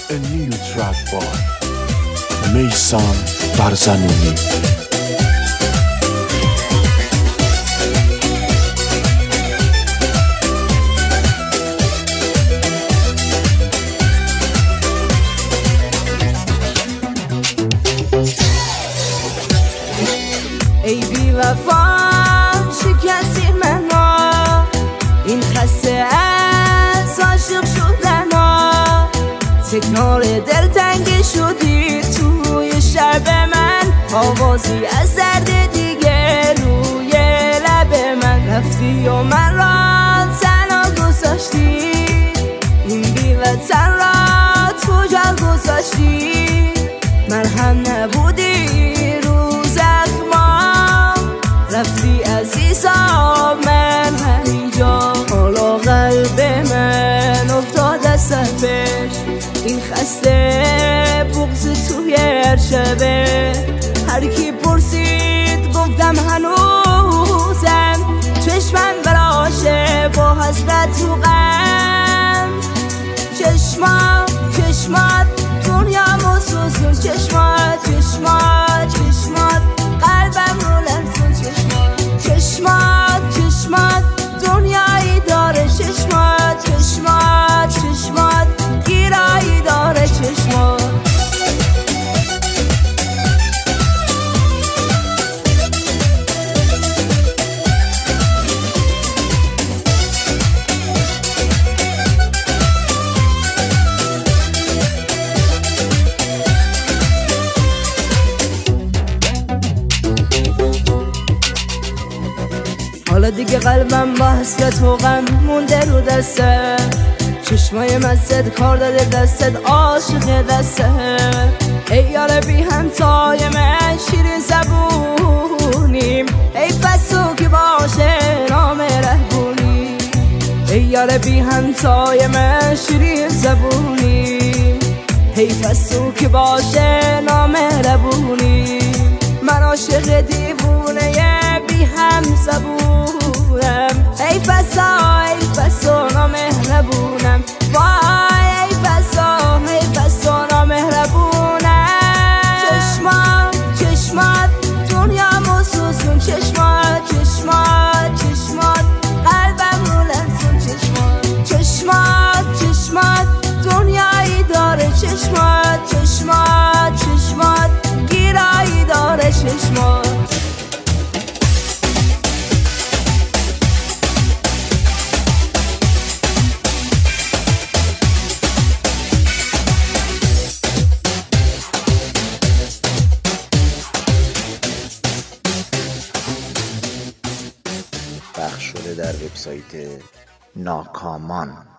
A new track by میثم برزنونی. ای بی وفا شکستی منو، این خسته از عاشق شدنا، تکرار دلتنگی شدی توی شب من، آوازی از درد دیگه روی لب من، رفتی و من را تنها گذاشتی، این بی وطن را تو جا گذاشتی، مرهم نبودی رو زخمام، رفتی عزیزا من همینجا، حالا قلب من افتاد از سرش، این خسته بغض توی هر شبه، هر کی پرسید گفتم هنوزم، چشمم براشه با حسرت تو غم، چشمات دنیامو سوزون، چشمات قلبم رو لرزون، چشمات دنیایی داره، چشمات گیرایی داره، چشمات. حالا دیگه قلبم با حسرت و غم مونده رو دسته، چشمای مستت کار داده دستت عاشق دسته، ای یار بی همتای من شیرین زبونیم، ای بسو که باشه نام رهبونی، ای یار بی همتای من شیرین زبونیم، حیف تو که باشه نام رهبونی، من عاشق دیوونه بی هم زبونم، ای بسا نامهربونم، وای ای بسا نامهربونم، چشمات دنیامو سوزون، چشمات قلبم رو لرزون، چشمات دنیایی داره، چشمات گیرایی داره، چشمات. پخش شده در وبسایت ناکامان.